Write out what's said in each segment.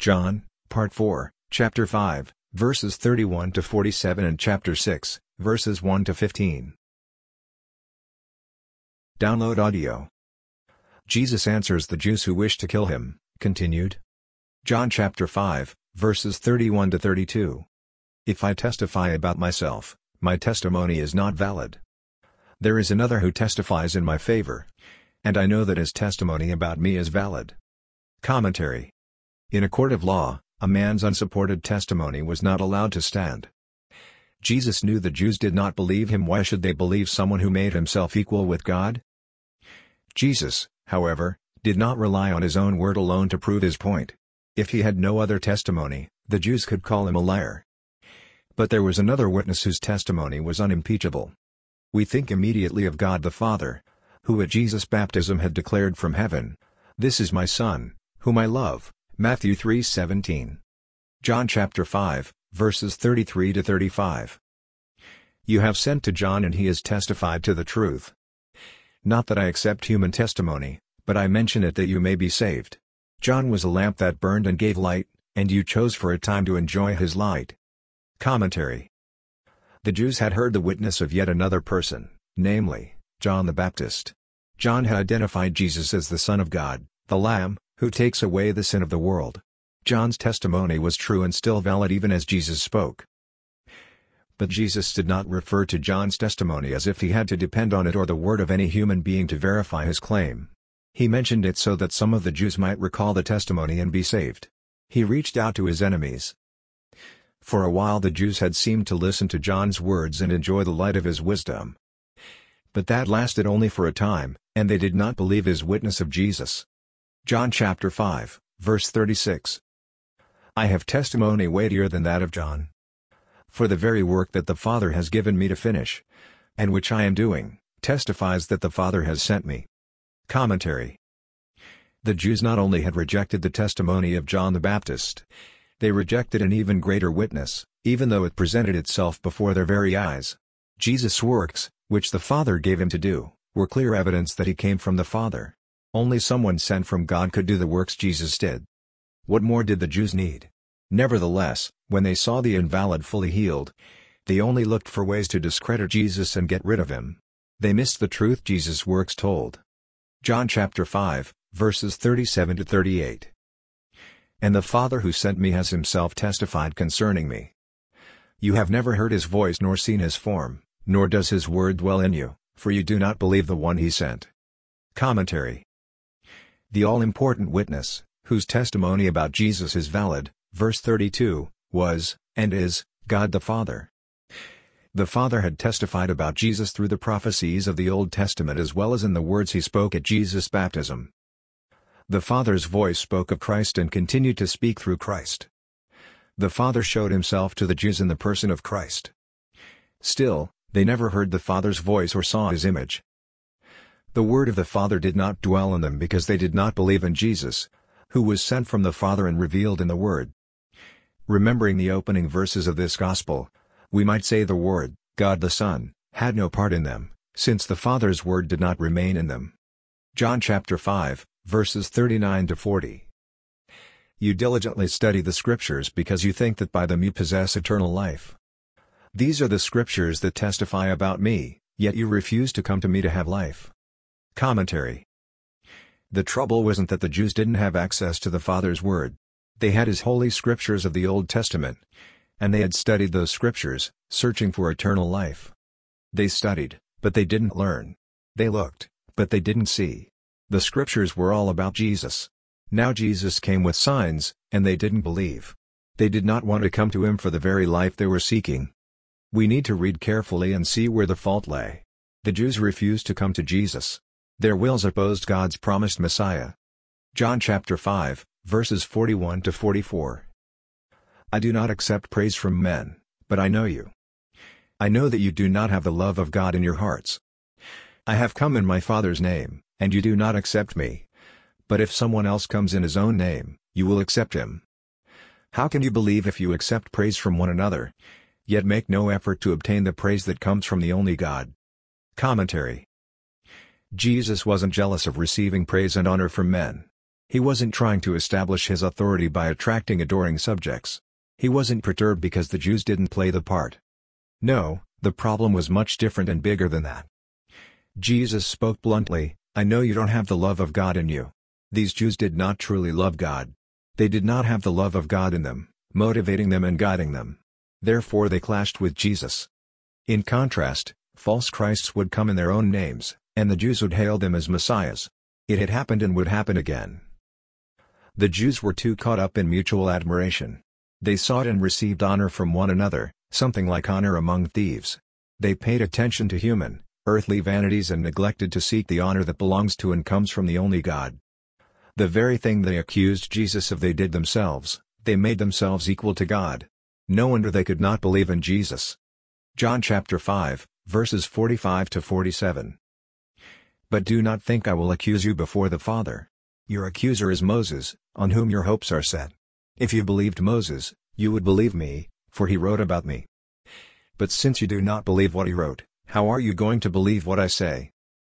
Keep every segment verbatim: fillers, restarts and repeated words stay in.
John, Part four, Chapter five, verses thirty-one to forty-seven and Chapter six, verses one to fifteen. Download audio. Jesus answers the Jews who wish to kill him, continued. John chapter five, verses thirty-one to thirty-two. If I testify about myself, my testimony is not valid. There is another who testifies in my favor, and I know that his testimony about me is valid. Commentary. In a court of law, a man's unsupported testimony was not allowed to stand. Jesus knew the Jews did not believe him. Why should they believe someone who made himself equal with God? Jesus, however, did not rely on his own word alone to prove his point. If he had no other testimony, the Jews could call him a liar. But there was another witness whose testimony was unimpeachable. We think immediately of God the Father, who at Jesus' baptism had declared from heaven, "This is my Son, whom I love." Matthew three seventeen. John chapter five, verses thirty-three to thirty-five. You have sent to John and he has testified to the truth. Not that I accept human testimony, but I mention it that you may be saved. John was a lamp that burned and gave light, and you chose for a time to enjoy his light. Commentary. The Jews had heard the witness of yet another person, namely, John the Baptist. John had identified Jesus as the Son of God, the Lamb, who takes away the sin of the world. John's testimony was true and still valid even as Jesus spoke. But Jesus did not refer to John's testimony as if he had to depend on it or the word of any human being to verify his claim. He mentioned it so that some of the Jews might recall the testimony and be saved. He reached out to his enemies. For a while the Jews had seemed to listen to John's words and enjoy the light of his wisdom. But that lasted only for a time, and they did not believe his witness of Jesus. John chapter five, verse thirty-six. I have testimony weightier than that of John. For the very work that the Father has given me to finish, and which I am doing, testifies that the Father has sent me. Commentary. The Jews not only had rejected the testimony of John the Baptist, they rejected an even greater witness, even though it presented itself before their very eyes. Jesus' works, which the Father gave him to do, were clear evidence that he came from the Father. Only someone sent from God could do the works Jesus did. What more did the Jews need? Nevertheless, when they saw the invalid fully healed, they only looked for ways to discredit Jesus and get rid of him. They missed the truth Jesus' works told. John chapter five, verses thirty-seven to thirty-eight. And the Father who sent me has himself testified concerning me. You have never heard his voice nor seen his form, nor does his word dwell in you, for you do not believe the one he sent. Commentary. The all-important witness, whose testimony about Jesus is valid, verse thirty-two, was, and is, God the Father. The Father had testified about Jesus through the prophecies of the Old Testament as well as in the words he spoke at Jesus' baptism. The Father's voice spoke of Christ and continued to speak through Christ. The Father showed himself to the Jews in the person of Christ. Still, they never heard the Father's voice or saw his image. The word of the Father did not dwell in them because they did not believe in Jesus, who was sent from the Father and revealed in the Word. Remembering the opening verses of this Gospel, we might say the Word, God the Son, had no part in them, since the Father's word did not remain in them. John chapter five, verses thirty-nine to forty. You diligently study the Scriptures because you think that by them you possess eternal life. These are the Scriptures that testify about me, yet you refuse to come to me to have life. Commentary. The trouble wasn't that the Jews didn't have access to the Father's word. They had his holy Scriptures of the Old Testament, and they had studied those Scriptures, searching for eternal life. They studied, but they didn't learn. They looked, but they didn't see. The Scriptures were all about Jesus. Now Jesus came with signs, and they didn't believe. They did not want to come to him for the very life they were seeking. We need to read carefully and see where the fault lay. The Jews refused to come to Jesus. Their wills opposed God's promised Messiah. John chapter five, verses forty-one to forty-four. I do not accept praise from men, but I know you. I know that you do not have the love of God in your hearts. I have come in my Father's name, and you do not accept me. But if someone else comes in his own name, you will accept him. How can you believe if you accept praise from one another, yet make no effort to obtain the praise that comes from the only God? Commentary. Jesus wasn't jealous of receiving praise and honor from men. He wasn't trying to establish his authority by attracting adoring subjects. He wasn't perturbed because the Jews didn't play the part. No, the problem was much different and bigger than that. Jesus spoke bluntly, "I know you don't have the love of God in you." These Jews did not truly love God. They did not have the love of God in them, motivating them and guiding them. Therefore they clashed with Jesus. In contrast, false Christs would come in their own names, and the Jews would hail them as messiahs. It had happened and would happen again. The Jews were too caught up in mutual admiration. They sought and received honor from one another, something like honor among thieves. They paid attention to human, earthly vanities and neglected to seek the honor that belongs to and comes from the only God. The very thing they accused Jesus of they did themselves. They made themselves equal to God. No wonder they could not believe in Jesus. John chapter five, verses forty-five to forty-seven. But do not think I will accuse you before the Father. Your accuser is Moses, on whom your hopes are set. If you believed Moses, you would believe me, for he wrote about me. But since you do not believe what he wrote, how are you going to believe what I say?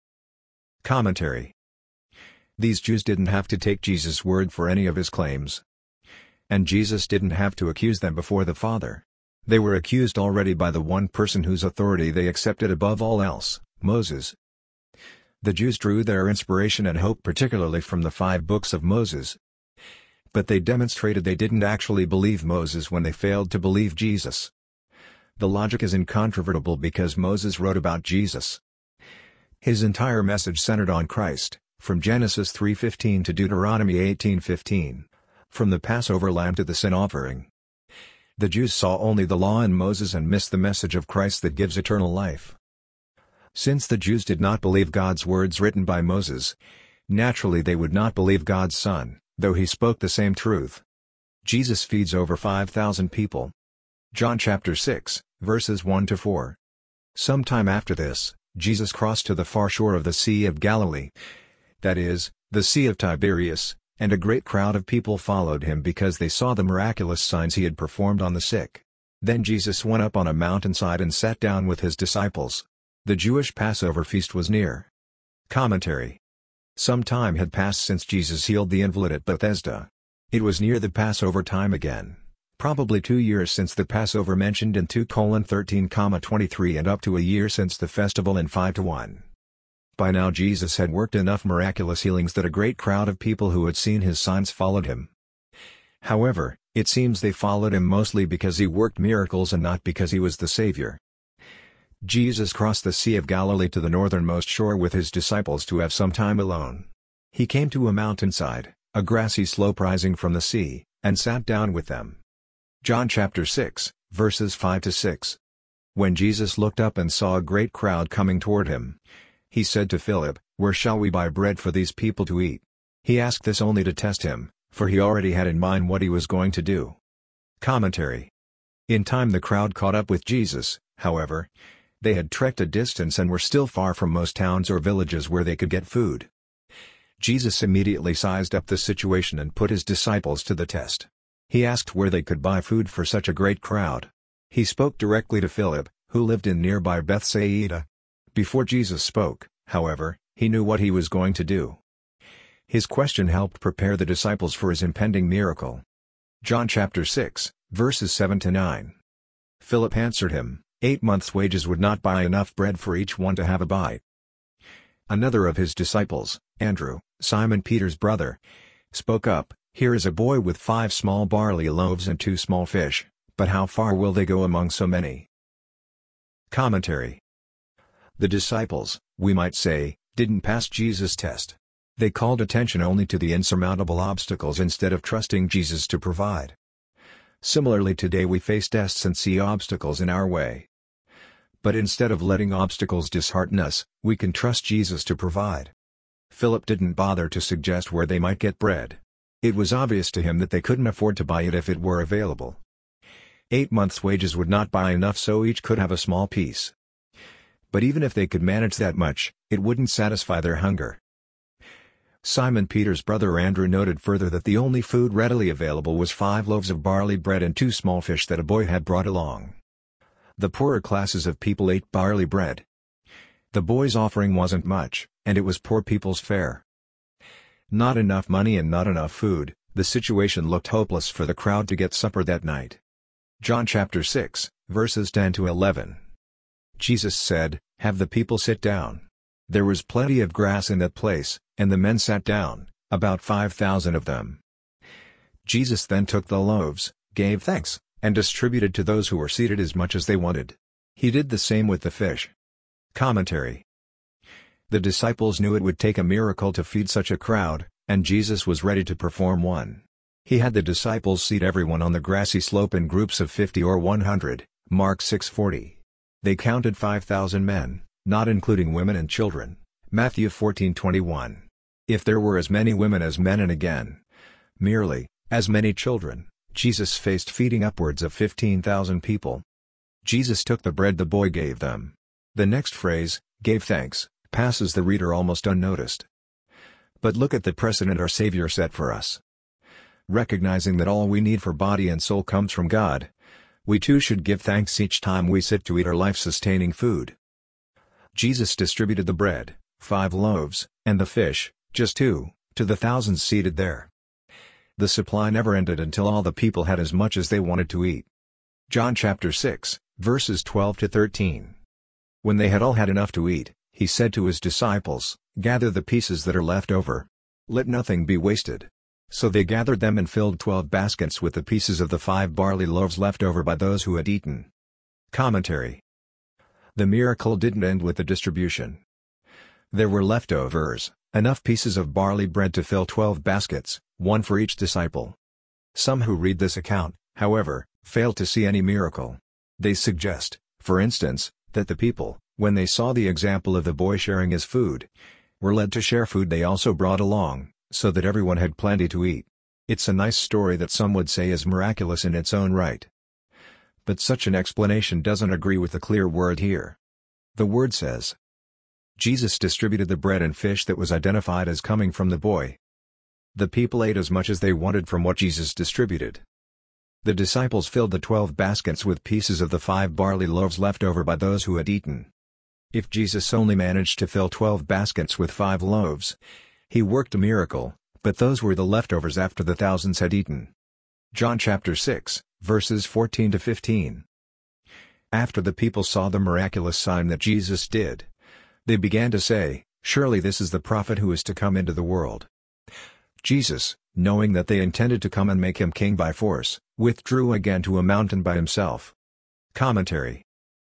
Commentary. These Jews didn't have to take Jesus' word for any of his claims. And Jesus didn't have to accuse them before the Father. They were accused already by the one person whose authority they accepted above all else, Moses. The Jews drew their inspiration and hope particularly from the five books of Moses. But they demonstrated they didn't actually believe Moses when they failed to believe Jesus. The logic is incontrovertible because Moses wrote about Jesus. His entire message centered on Christ, from Genesis three fifteen to Deuteronomy eighteen fifteen, from the Passover lamb to the sin offering. The Jews saw only the law in Moses and missed the message of Christ that gives eternal life. Since the Jews did not believe God's words written by Moses, naturally they would not believe God's Son, though he spoke the same truth. Jesus feeds over five thousand people. John chapter six, verses one to four. Sometime after this, Jesus crossed to the far shore of the Sea of Galilee, that is, the Sea of Tiberias, and a great crowd of people followed him because they saw the miraculous signs he had performed on the sick. Then Jesus went up on a mountainside and sat down with his disciples. The Jewish Passover feast was near. Commentary. Some time had passed since Jesus healed the invalid at Bethesda. It was near the Passover time again. Probably two years since the Passover mentioned in two thirteen twenty-three and up to a year since the festival in five to one. By now Jesus had worked enough miraculous healings that a great crowd of people who had seen his signs followed him. However, it seems they followed him mostly because he worked miracles and not because he was the Savior. Jesus crossed the Sea of Galilee to the northernmost shore with his disciples to have some time alone. He came to a mountainside, a grassy slope rising from the sea, and sat down with them. John chapter six, verses five to six. When Jesus looked up and saw a great crowd coming toward him, he said to Philip, "Where shall we buy bread for these people to eat?" He asked this only to test him, for he already had in mind what he was going to do. Commentary. In time the crowd caught up with Jesus, however. They had trekked a distance and were still far from most towns or villages where they could get food. Jesus immediately sized up the situation and put his disciples to the test. He asked where they could buy food for such a great crowd. He spoke directly to Philip, who lived in nearby Bethsaida. Before Jesus spoke, however, he knew what he was going to do. His question helped prepare the disciples for his impending miracle. John chapter six, verses seven to nine. Philip answered him, "Eight months' wages would not buy enough bread for each one to have a bite." Another of his disciples, Andrew, Simon Peter's brother, spoke up, "Here is a boy with five small barley loaves and two small fish, but how far will they go among so many?" Commentary. The disciples, we might say, didn't pass Jesus' test. They called attention only to the insurmountable obstacles instead of trusting Jesus to provide. Similarly today we face tests and see obstacles in our way. But instead of letting obstacles dishearten us, we can trust Jesus to provide. Philip didn't bother to suggest where they might get bread. It was obvious to him that they couldn't afford to buy it if it were available. Eight months' wages would not buy enough so each could have a small piece. But even if they could manage that much, it wouldn't satisfy their hunger. Simon Peter's brother Andrew noted further that the only food readily available was five loaves of barley bread and two small fish that a boy had brought along. The poorer classes of people ate barley bread. The boy's offering wasn't much, and it was poor people's fare. Not enough money and not enough food, the situation looked hopeless for the crowd to get supper that night. John chapter six, verses ten to eleven. Jesus said, "Have the people sit down." There was plenty of grass in that place, and the men sat down, about five thousand of them. Jesus then took the loaves, gave thanks, and distributed to those who were seated as much as they wanted. He did the same with the fish. Commentary. The disciples knew it would take a miracle to feed such a crowd, and Jesus was ready to perform one. He had the disciples seat everyone on the grassy slope in groups of fifty or one hundred, Mark six forty. They counted five thousand men, not including women and children, Matthew fourteen twenty-one. If there were as many women as men and again, merely, as many children, Jesus faced feeding upwards of fifteen thousand people. Jesus took the bread the boy gave them. The next phrase, gave thanks, passes the reader almost unnoticed. But look at the precedent our Savior set for us. Recognizing that all we need for body and soul comes from God, we too should give thanks each time we sit to eat our life-sustaining food. Jesus distributed the bread, five loaves, and the fish, just two, to the thousands seated there. The supply never ended until all the people had as much as they wanted to eat. John chapter six, verses twelve to thirteen. When they had all had enough to eat, he said to his disciples, "Gather the pieces that are left over. Let nothing be wasted." So they gathered them and filled twelve baskets with the pieces of the five barley loaves left over by those who had eaten. Commentary. The miracle didn't end with the distribution. There were leftovers, enough pieces of barley bread to fill twelve baskets, one for each disciple. Some who read this account, however, fail to see any miracle. They suggest, for instance, that the people, when they saw the example of the boy sharing his food, were led to share food they also brought along, so that everyone had plenty to eat. It's a nice story that some would say is miraculous in its own right. But such an explanation doesn't agree with the clear word here. The word says, Jesus distributed the bread and fish that was identified as coming from the boy. The people ate as much as they wanted from what Jesus distributed. The disciples filled the twelve baskets with pieces of the five barley loaves left over by those who had eaten. If Jesus only managed to fill twelve baskets with five loaves, he worked a miracle, but those were the leftovers after the thousands had eaten. John chapter six, verses fourteen to fifteen. After the people saw the miraculous sign that Jesus did, they began to say, "Surely this is the prophet who is to come into the world." Jesus, knowing that they intended to come and make him king by force, withdrew again to a mountain by himself. Commentary.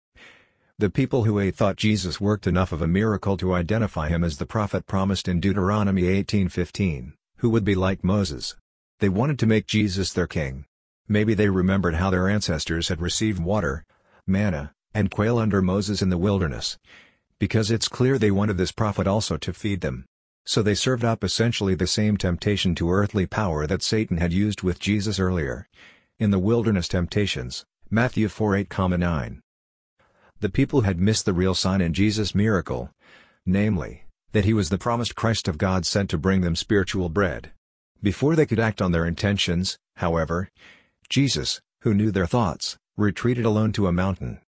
The people who ate thought Jesus worked enough of a miracle to identify him as the prophet promised in Deuteronomy eighteen fifteen, who would be like Moses. They wanted to make Jesus their king. Maybe they remembered how their ancestors had received water, manna, and quail under Moses in the wilderness, because it's clear they wanted this prophet also to feed them. So they served up essentially the same temptation to earthly power that Satan had used with Jesus earlier, in the wilderness temptations, Matthew four eight to nine. The people had missed the real sign in Jesus' miracle, namely, that he was the promised Christ of God sent to bring them spiritual bread. Before they could act on their intentions, however, Jesus, who knew their thoughts, retreated alone to a mountain.